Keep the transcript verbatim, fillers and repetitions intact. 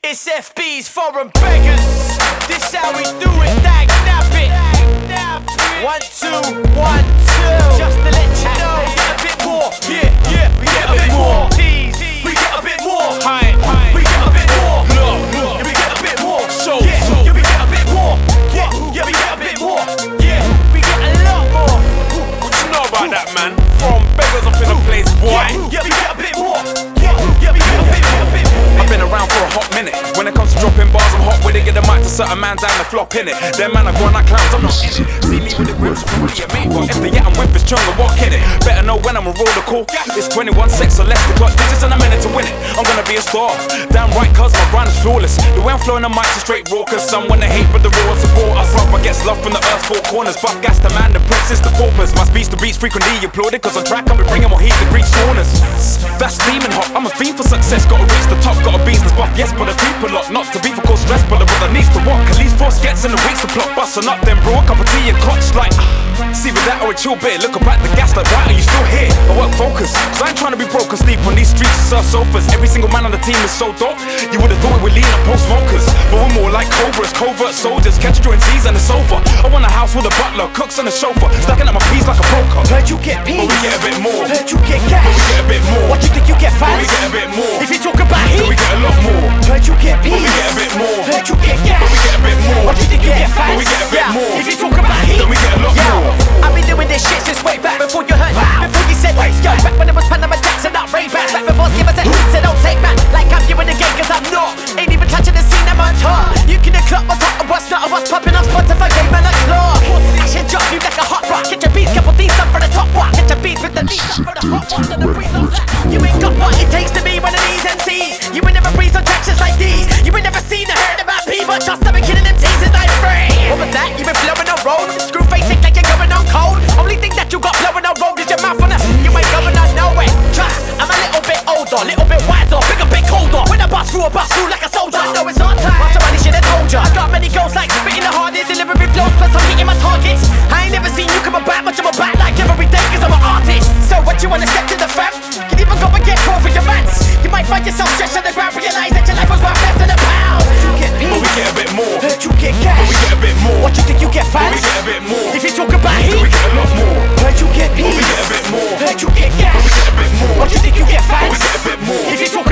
It's F B's foreign beggars. This how we do it, dag nap it. One, two, one, two. Just to let you know, we get a bit more. Yeah, yeah, we get a bit more. We get a bit more. High, high. We get a bit more. Look, look. Yeah, we get a bit more. So, yeah, so. Yeah, we get a bit more. Yeah, yeah, we get a bit more. Yeah, we get a lot more. What you know about that, man? From beggars up in the place, boy. Yeah, we get a bit more. Yeah, yeah, we get a bit more. I've been around for a hot minute. When it comes to dropping bars, I'm hot with it. Get the mic to certain man down the flop in it. Them man are going like clowns, I'm not in it. See me with the grips, probably a mate. But if they yeah, I'm with it's chung and walk in it. Better know when I'm a roller call. It's twenty-one sex or less. The clock digits and a minute to win it. I'm gonna be a star. Damn right, cuz my brand is flawless. The way I'm flowing the mics is straight raw. Cause some when they hate, but the raw support us. Proper gets love from the earth's four corners. Buff gas the man, the prince is the paupers. My speech, the beats frequently applauded. Cause on track, I'm bringing more heat to grease saunas. That's steaming hot. I'm a fiend for success. Gotta reach the top, gotta business buff. Yes, but I creep a lot. Not to be for cause stress, but the brother needs to walk. At least force gets in the weeks to plot. Bustin' up, then brew a cup of tea and clutch like. See with that or a chill bit. Look about the gas like, why are you still here? I work focus, cause I ain't trying to be broke and sleep on these streets to serve sofas. Every single man on the team is so dope. You would've thought we're lean up post smokers, but we're more like cobras, covert soldiers. Catch during seas and it's over. I want a house with a butler, cooks and a chauffeur, stacking up my peas like a broker. Heard you get peas, but we get a bit more. Heard you get cash, but we get a bit more. What you think you get fans? But we get a bit more. If you talk about heat, then we get a lot more. Heard you get peas, but we get a bit more. Heard you get cash, but we get a bit more. What you think you get fans? But we get a bit yeah. more. If you talk about heat, then we get a lot yeah. more. I've been doing this shit since way back before you heard, wow. Before you said, wait, yo, back when it was Panama Jackson, not Ray-Bans. Back before give us a hit, so don't take back. Like I'm you in the game, cause I'm not. Ain't even touching the scene, I'm on top. You can clock my top of what's not of what's popping up Spotify, game man, like claw. I should drop you like a hot rock. Get your beats, couple these up for the top rock. Get your beats with the leads up for the hot ones and the breeze on that. You ain't got what it takes to be one of these M Cs. You ain't never breathed on tracks just like these. You ain't never seen or heard about me, but just I've been killing them teasers like free. What was that? You been flowing on road? Screw face it like you're going on cold. Only thing that you got blowing on road is your mouth on us. You ain't going on nowhere. Trust, I'm a little bit older, little bit wiser, bigger, bit colder. When I bust through a bust through like a soldier, I know it's our time. Watch somebody should have told ya. I got many goals like spitting the hardest, delivering flows, plus I'm hitting my targets. I ain't never seen you come about much of a back like every day, cause I'm an artist. So what you wanna step to the fam? Can even go and get caught for your mans. You might find yourself stretched on the ground, realize that your life was worth less than a pound. You get peace, but we get a bit more. Heard you get cash, but we get a bit more. What you think you get fans? But we get a bit more. If you talk about heat, then we get a lot more. Heard you get peace, but we get a bit more. Heard you get cash, but we get a bit more. What you think you get fans? But we get a bit more. If you talk